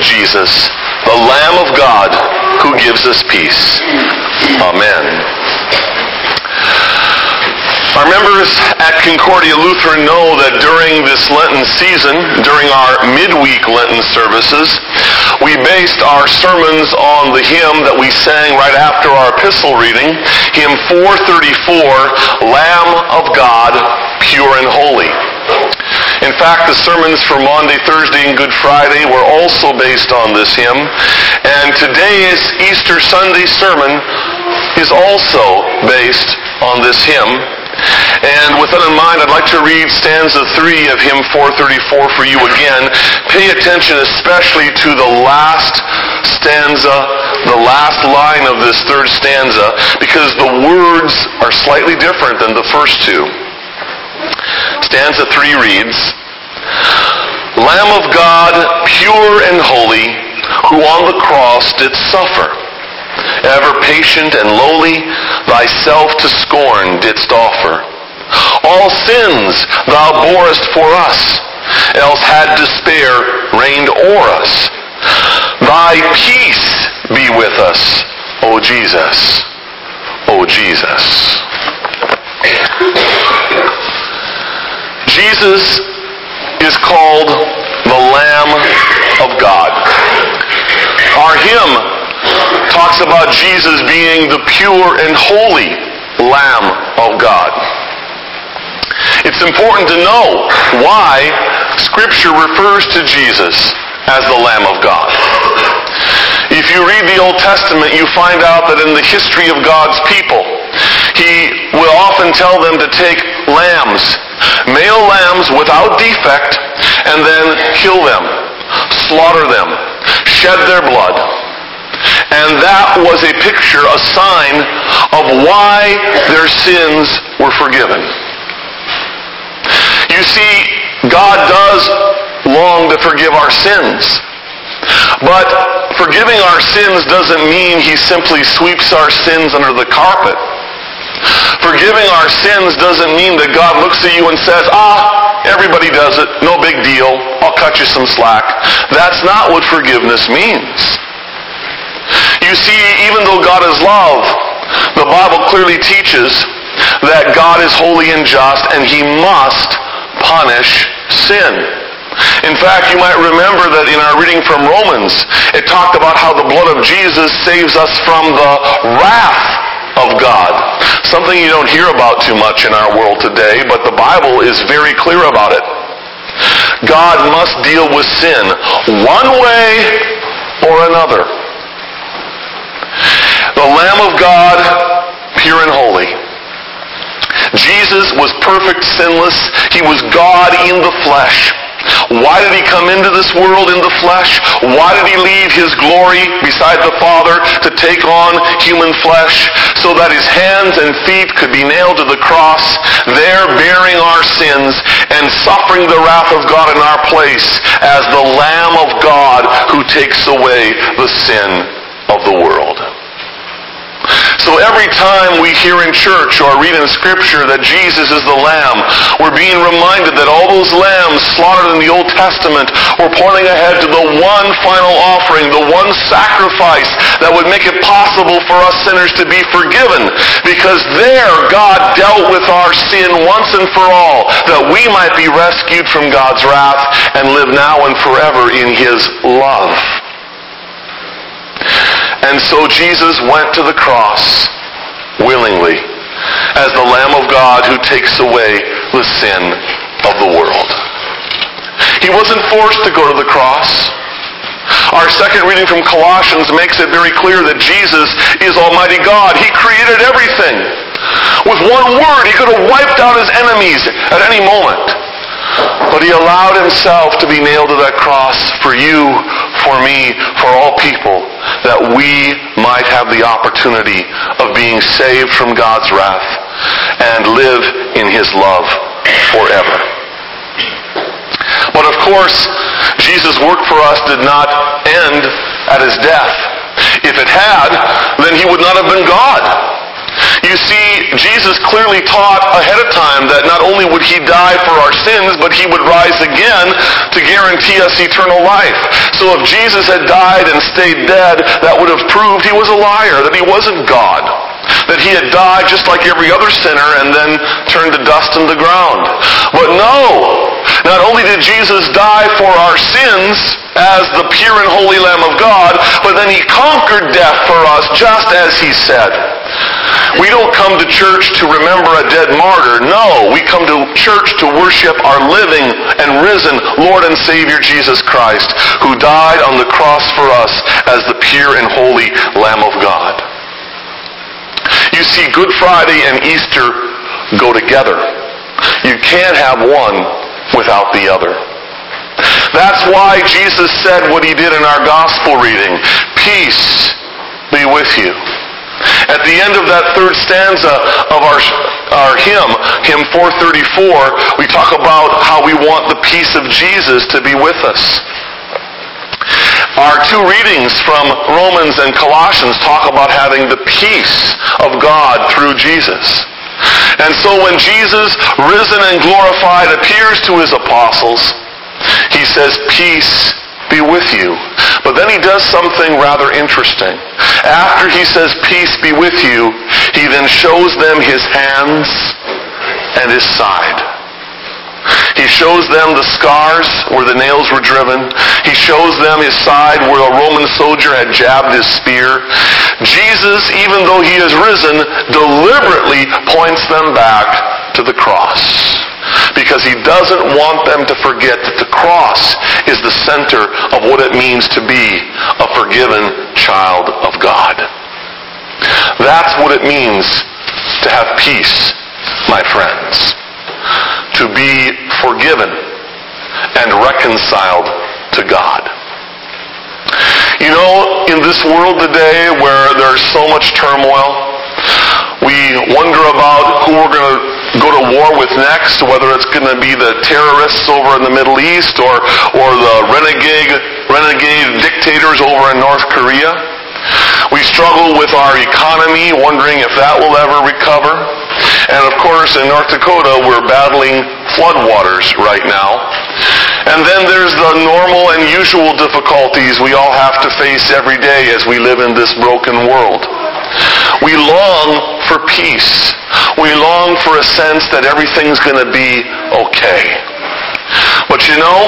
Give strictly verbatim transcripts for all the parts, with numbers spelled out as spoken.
Jesus, the Lamb of God who gives us peace. Amen. Our members at Concordia Lutheran know that during this Lenten season, during our midweek Lenten services, we based our sermons on the hymn that we sang right after our epistle reading, hymn four thirty-four, Lamb of God, Pure and Holy. In fact, the sermons for Maundy, Thursday, and Good Friday were also based on this hymn, and today's Easter Sunday sermon is also based on this hymn. And with that in mind, I'd like to read stanza three of hymn four thirty-four for you again. Pay attention especially to the last stanza, the last line of this third stanza, because the words are slightly different than the first two. Stanza three reads, Lamb of God, pure and holy, who on the cross didst suffer, ever patient and lowly, thyself to scorn didst offer. All sins thou borest for us, else had despair reigned o'er us. Thy peace be with us, O Jesus, O Jesus. Jesus is called the Lamb of God. Our hymn talks about Jesus being the pure and holy Lamb of God. It's important to know why Scripture refers to Jesus as the Lamb of God. If you read the Old Testament, you find out that in the history of God's people, He will often tell them to take lambs, male lambs without defect, and then kill them, slaughter them, shed their blood. And that was a picture, a sign of why their sins were forgiven. You see, God does long to forgive our sins. But forgiving our sins doesn't mean He simply sweeps our sins under the carpet. Forgiving our sins doesn't mean that God looks at you and says, ah, everybody does it, no big deal, I'll cut you some slack. That's not what forgiveness means. You see, even though God is love, the Bible clearly teaches that God is holy and just, and He must punish sin. In fact, you might remember that in our reading from Romans, it talked about how the blood of Jesus saves us from the wrath of God. Something you don't hear about too much in our world today, but the Bible is very clear about it. God must deal with sin one way or another. The Lamb of God, pure and holy. Jesus was perfect, sinless. He was God in the flesh. Why did He come into this world in the flesh? Why did He leave His glory beside the Father to take on human flesh? So that His hands and feet could be nailed to the cross, there bearing our sins and suffering the wrath of God in our place as the Lamb of God who takes away the sin of the world. So every time we hear in church or read in Scripture that Jesus is the Lamb, we're being reminded that all those lambs slaughtered in the Old Testament were pointing ahead to the one final offering, the one sacrifice that would make it possible for us sinners to be forgiven. Because there God dealt with our sin once and for all, that we might be rescued from God's wrath and live now and forever in His love. And so Jesus went to the cross willingly as the Lamb of God who takes away the sin of the world. He wasn't forced to go to the cross. Our second reading from Colossians makes it very clear that Jesus is Almighty God. He created everything. With one word, He could have wiped out His enemies at any moment. But He allowed Himself to be nailed to that cross for you, for me, for all people, that we might have the opportunity of being saved from God's wrath and live in His love forever. But of course, Jesus' work for us did not end at His death. If it had, then He would not have been God. You see, Jesus clearly taught ahead of time that not only would he die for our sins, but he would rise again to guarantee us eternal life. So if Jesus had died and stayed dead, that would have proved he was a liar, that he wasn't God, that he had died just like every other sinner and then turned to dust in the ground. But no! Not only did Jesus die for our sins as the pure and holy Lamb of God, but then he conquered death for us just as he said. We don't come to church to remember a dead martyr. No, we come to church to worship our living and risen Lord and Savior Jesus Christ, who died on the cross for us as the pure and holy Lamb of God. You see, Good Friday and Easter go together. You can't have one without the other. That's why Jesus said what he did in our gospel reading. Peace be with you. At the end of that third stanza of our, our hymn, hymn four thirty-four, we talk about how we want the peace of Jesus to be with us. Our two readings from Romans and Colossians talk about having the peace of God through Jesus. And so when Jesus, risen and glorified, appears to his apostles, he says, peace be with you. But then he does something rather interesting. After he says, peace be with you, he then shows them his hands and his side. He shows them the scars where the nails were driven. He shows them his side where a Roman soldier had jabbed his spear. Jesus, even though he is risen, deliberately points them back to the cross, because he doesn't want them to forget that the cross is the center of what it means to be a forgiven child of God. That's what it means to have peace, my friends. To be forgiven and reconciled to God. You know, in this world today where there's so much turmoil, we wonder about who we're going to go to war with next, whether it's going to be the terrorists over in the Middle East or, or the renegade, renegade dictators over in North Korea. We struggle with our economy, wondering if that will ever recover. And of course, in North Dakota, we're battling floodwaters right now. And then there's the normal and usual difficulties we all have to face every day as we live in this broken world. We long for peace. We long for a sense that everything's going to be okay. But you know,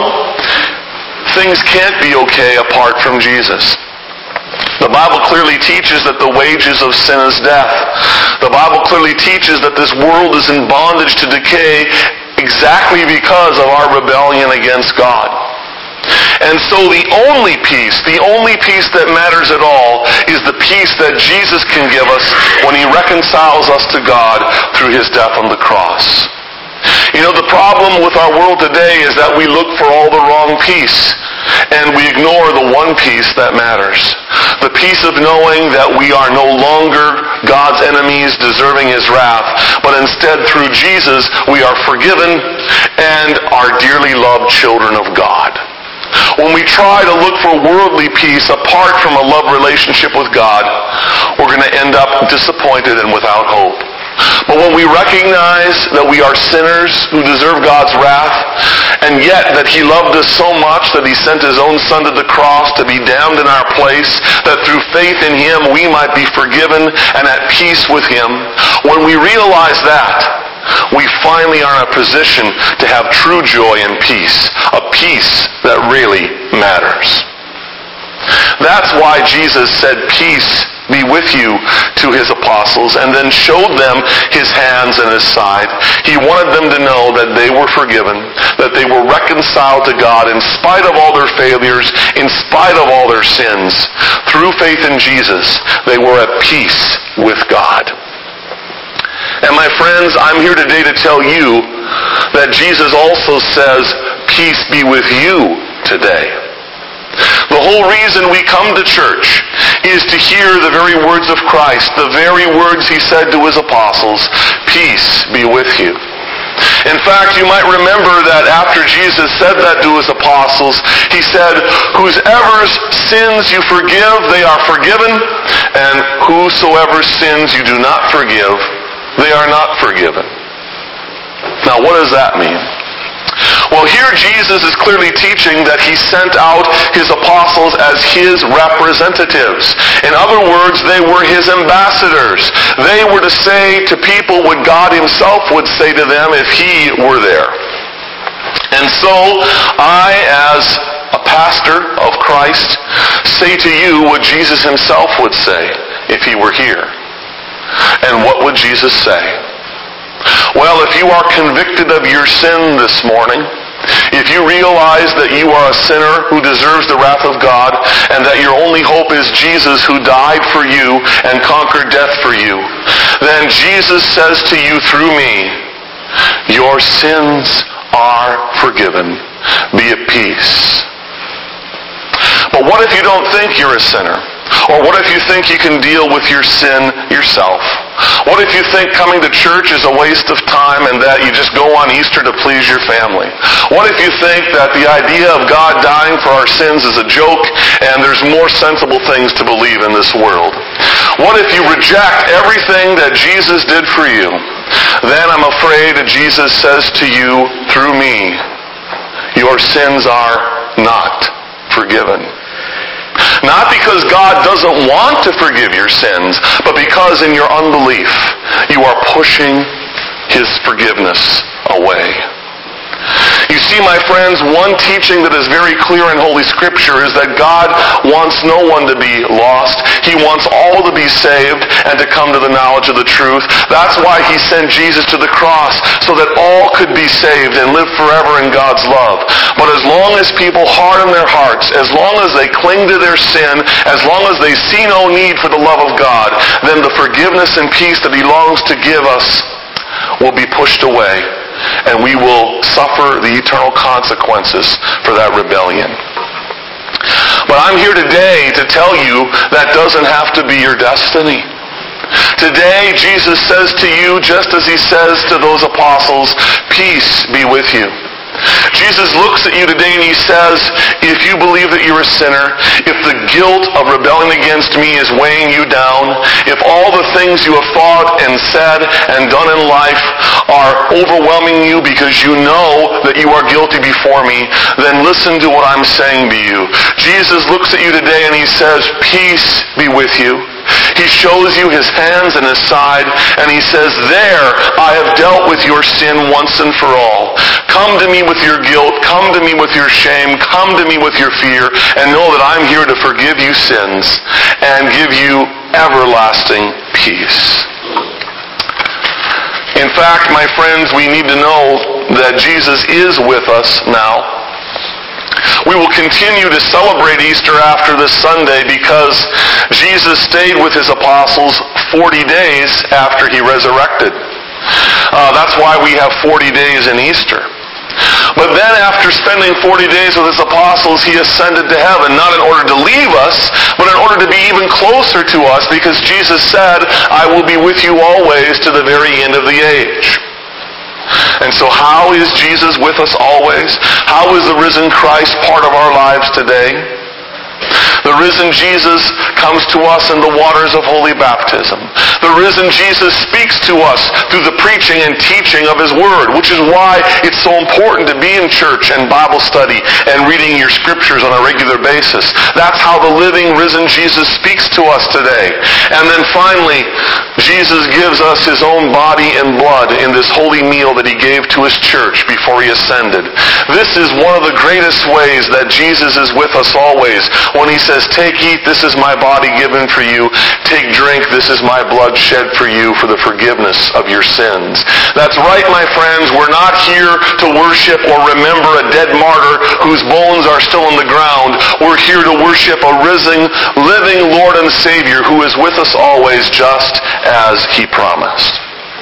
things can't be okay apart from Jesus. The Bible clearly teaches that the wages of sin is death. The Bible clearly teaches that this world is in bondage to decay exactly because of our rebellion against God. And so the only peace, the only peace that matters at all is the peace that Jesus can give us when he reconciles us to God through his death on the cross. You know, the problem with our world today is that we look for all the wrong peace, and we ignore the one peace that matters. The peace of knowing that we are no longer God's enemies deserving his wrath, but instead through Jesus we are forgiven and are dearly loved children of God. When we try to look for worldly peace apart from a love relationship with God, we're going to end up disappointed and without hope. But when we recognize that we are sinners who deserve God's wrath, and yet that he loved us so much that he sent his own son to the cross to be damned in our place, that through faith in him we might be forgiven and at peace with him, when we realize that, we finally are in a position to have true joy and peace, a peace that really matters. That's why Jesus said, peace be with you, to his apostles, and then showed them his hands and his side. He wanted them to know that they were forgiven, that they were reconciled to God in spite of all their failures, in spite of all their sins. Through faith in Jesus, they were at peace with God. And my friends, I'm here today to tell you that Jesus also says, peace be with you today. The whole reason we come to church is to hear the very words of Christ, the very words he said to his apostles, peace be with you. In fact, you might remember that after Jesus said that to his apostles, he said, whosever sins you forgive, they are forgiven. and whosoever sins you do not forgive, they are not forgiven. Now, what does that mean? Well, here Jesus is clearly teaching that he sent out his apostles as his representatives. In other words, they were his ambassadors. They were to say to people what God himself would say to them if he were there. And so, I, as a pastor of Christ, say to you what Jesus himself would say if he were here. And what would Jesus say? Well, if you are convicted of your sin this morning, if you realize that you are a sinner who deserves the wrath of God, and that your only hope is Jesus who died for you and conquered death for you, then Jesus says to you through me, your sins are forgiven. Be at peace. But what if you don't think you're a sinner? Or what if you think you can deal with your sin yourself? What if you think coming to church is a waste of time and that you just go on Easter to please your family? What if you think that the idea of God dying for our sins is a joke and there's more sensible things to believe in this world? What if you reject everything that Jesus did for you? Then I'm afraid that Jesus says to you through me, your sins are not forgiven. Not because God doesn't want to forgive your sins, but because in your unbelief, you are pushing his forgiveness away. You see, my friends, one teaching that is very clear in Holy Scripture is that God wants no one to be lost. He wants all to be saved and to come to the knowledge of the truth. That's why he sent Jesus to the cross, so that all could be saved and live forever in God's love. But as long as people harden their hearts, as long as they cling to their sin, as long as they see no need for the love of God, then the forgiveness and peace that he longs to give us will be pushed away. And we will suffer the eternal consequences for that rebellion. But I'm here today to tell you that doesn't have to be your destiny. Today, Jesus says to you, just as he says to those apostles, peace be with you. Jesus looks at you today and he says, if you believe that you're a sinner, if the guilt of rebelling against me is weighing you down, if all the things you have thought and said and done in life are overwhelming you because you know that you are guilty before me, then listen to what I'm saying to you. Jesus looks at you today and he says, peace be with you. He shows you his hands and his side, and he says, there, I have dealt with your sin once and for all. Come to me with your guilt, come to me with your shame, come to me with your fear, and know that I'm here to forgive you sins and give you everlasting peace. In fact, my friends, we need to know that Jesus is with us now. We will continue to celebrate Easter after this Sunday because Jesus stayed with his apostles forty days after he resurrected. Uh, that's why we have forty days in Easter. But then after spending forty days with his apostles, he ascended to heaven, not in order to leave us, but in order to be even closer to us, because Jesus said, I will be with you always to the very end of the age. And so how is Jesus with us always? How is the risen Christ part of our lives today? The risen Jesus comes to us in the waters of holy baptism. The risen Jesus speaks to us through the preaching and teaching of his word, which is why it's so important to be in church and Bible study and reading your scriptures on a regular basis. That's how the living, risen Jesus speaks to us today. And then finally, Jesus gives us his own body and blood in this holy meal that he gave to his church before he ascended. This is one of the greatest ways that Jesus is with us always. When he says, take, eat, this is my body given for you. Take, drink, this is my blood shed for you for the forgiveness of your sins. That's right, my friends. We're not here to worship or remember a dead martyr whose bones are still in the ground. We're here to worship a risen, living Lord and Savior who is with us always, just as he promised.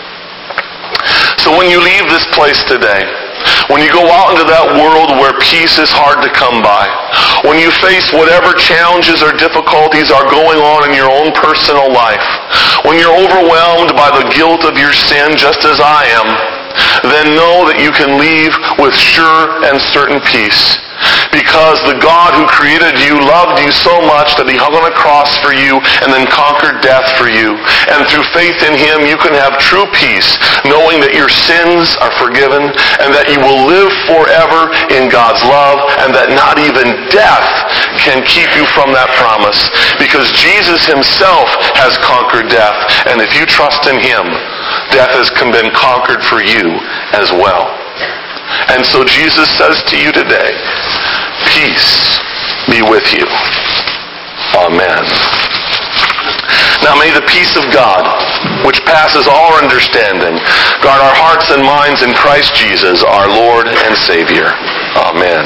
So when you leave this place today, when you go out into that world where peace is hard to come by, when you face whatever challenges or difficulties are going on in your own personal life, when you're overwhelmed by the guilt of your sin, just as I am, then know that you can leave with sure and certain peace. because the God who created you loved you so much that he hung on a cross for you and then conquered death for you. And through faith in him, you can have true peace, knowing that your sins are forgiven and that you will live forever in God's love, and that not even death can keep you from that promise, because Jesus himself has conquered death, and if you trust in him, death has been conquered for you as well. And so Jesus says to you today, peace be with you. Amen. Now may the peace of God, which passes all understanding, guard our hearts and minds in Christ Jesus, our Lord and Savior. Amen.